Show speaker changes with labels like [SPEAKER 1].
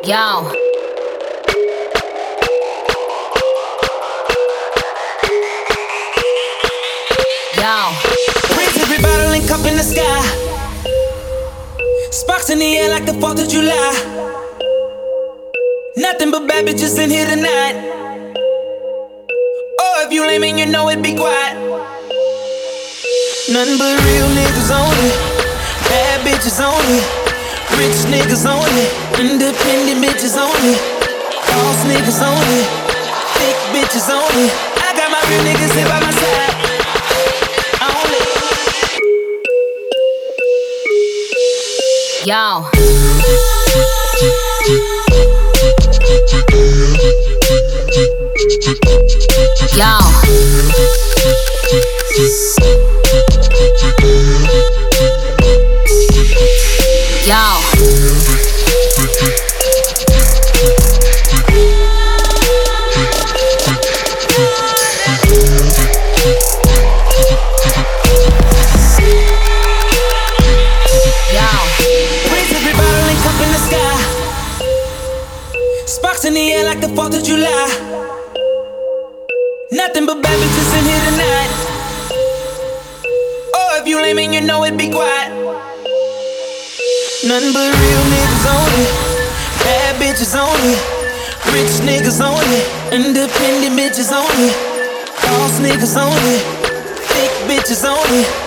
[SPEAKER 1] Yo.
[SPEAKER 2] Raise every bottle and cup in the sky. Sparks in the air like the 4th of July. Nothing but bad bitches in here tonight. Oh, if you lame and you know it, be quiet. Nothing but real niggas only. Bad bitches only. Rich niggas only. Independent bitches only. Boss niggas only. Thick bitches only. I got my real niggas here by my side.
[SPEAKER 1] Yo. Yo. Yo.
[SPEAKER 2] Sparks in the air like the 4th of July. Nothing but bad bitches in here tonight. Oh, if you lame and you know it, be quiet. Nothing but real niggas only. Bad bitches only. Rich niggas only. Independent bitches only. Boss niggas only. Thick bitches only.